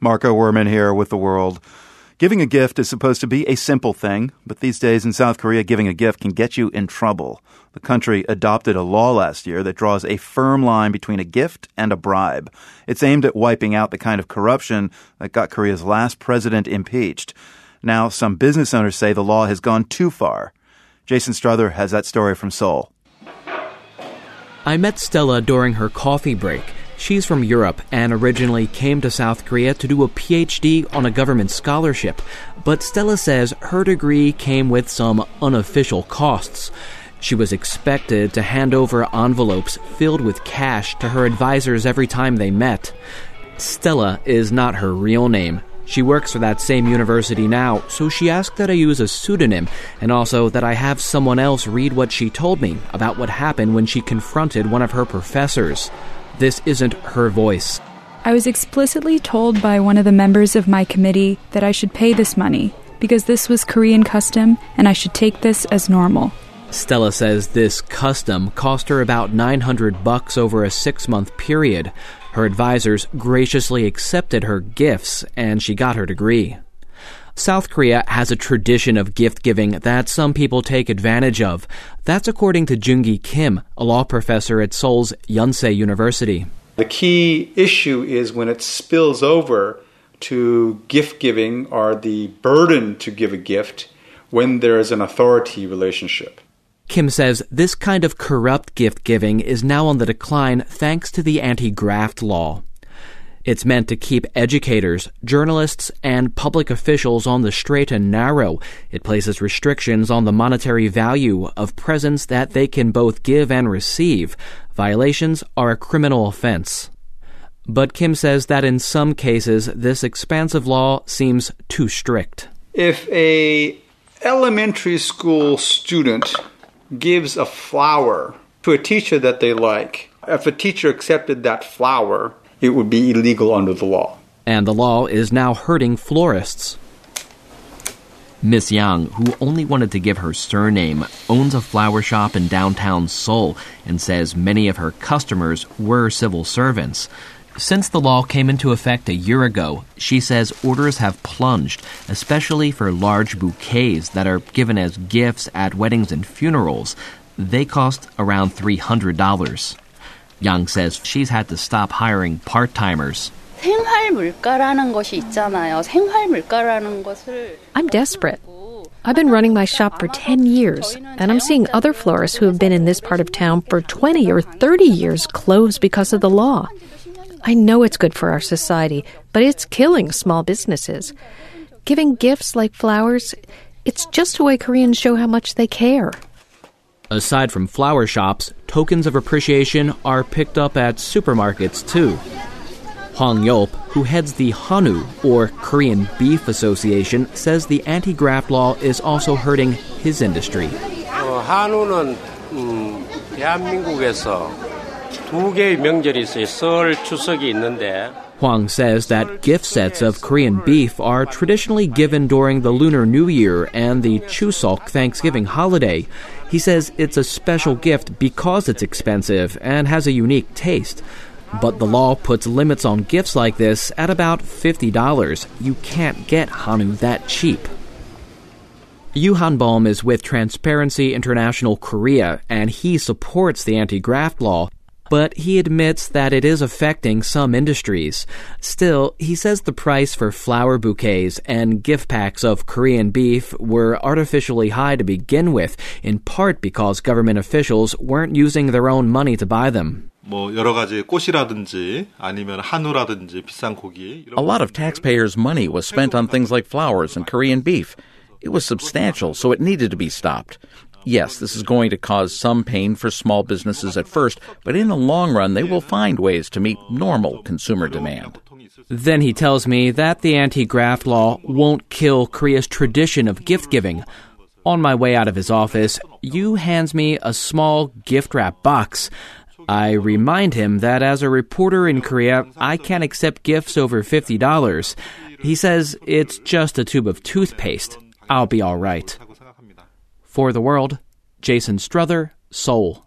Marco Werman here with The World. Giving a gift is supposed to be a simple thing, but these days in South Korea, giving a gift can get you in trouble. The country adopted a law last year that draws a firm line between a gift and a bribe. It's aimed at wiping out the kind of corruption that got Korea's last president impeached. Now, some business owners say the law has gone too far. Jason Struther has that story from Seoul. I met Stella during her coffee break. She's from Europe and originally came to South Korea to do a PhD on a government scholarship. But Stella says her degree came with some unofficial costs. She was expected to hand over envelopes filled with cash to her advisors every time they met. Stella is not her real name. She works for that same university now, so she asked that I use a pseudonym and also that I have someone else read what she told me about what happened when she confronted one of her professors. This isn't her voice. I was explicitly told by one of the members of my committee that I should pay this money because this was Korean custom and I should take this as normal. Stella says this custom cost her about $900 over a 6-month period. Her advisors graciously accepted her gifts, and she got her degree. South Korea has a tradition of gift-giving that some people take advantage of. That's according to Jungi Kim, a law professor at Seoul's Yonsei University. The key issue is when it spills over to gift-giving or the burden to give a gift when there is an authority relationship. Kim says this kind of corrupt gift-giving is now on the decline thanks to the anti-graft law. It's meant to keep educators, journalists, and public officials on the straight and narrow. It places restrictions on the monetary value of presents that they can both give and receive. Violations are a criminal offense. But Kim says that in some cases, this expansive law seems too strict. If an elementary school student gives a flower to a teacher that they like, if a teacher accepted that flower, it would be illegal under the law. And the law is now hurting florists. Miss Yang, who only wanted to give her surname, owns a flower shop in downtown Seoul and says many of her customers were civil servants. Since the law came into effect a year ago, she says orders have plunged, especially for large bouquets that are given as gifts at weddings and funerals. They cost around $300. Yang says she's had to stop hiring part-timers. I'm desperate. I've been running my shop for 10 years, and I'm seeing other florists who have been in this part of town for 20 or 30 years close because of the law. I know it's good for our society, but it's killing small businesses. Giving gifts like flowers, it's just a way Koreans show how much they care. Aside from flower shops, tokens of appreciation are picked up at supermarkets too. Hwang Yop, who heads the Hanu, or Korean Beef Association, says the anti-graft law is also hurting his industry. 한우는 대한민국에서 두 개의 명절이 있어요. 설, 추석이 있는데. Hwang says that gift sets of Korean beef are traditionally given during the Lunar New Year and the Chuseok Thanksgiving holiday. He says it's a special gift because it's expensive and has a unique taste. But the law puts limits on gifts like this at about $50. You can't get Hanu that cheap. Yu Hanbom is with Transparency International Korea, and he supports the anti-graft law, but he admits that it is affecting some industries. Still, he says the price for flower bouquets and gift packs of Korean beef were artificially high to begin with, in part because government officials weren't using their own money to buy them. 여러 가지 꽃이라든지 아니면 한우라든지 비싼 고기. A lot of taxpayers' money was spent on things like flowers and Korean beef. It was substantial, so it needed to be stopped. Yes, this is going to cause some pain for small businesses at first, but in the long run, they will find ways to meet normal consumer demand. Then he tells me that the anti-graft law won't kill Korea's tradition of gift-giving. On my way out of his office, Yu hands me a small gift-wrap box. I remind him that as a reporter in Korea, I can't accept gifts over $50. He says it's just a tube of toothpaste. I'll be all right. For The World, Jason Struther, Seoul.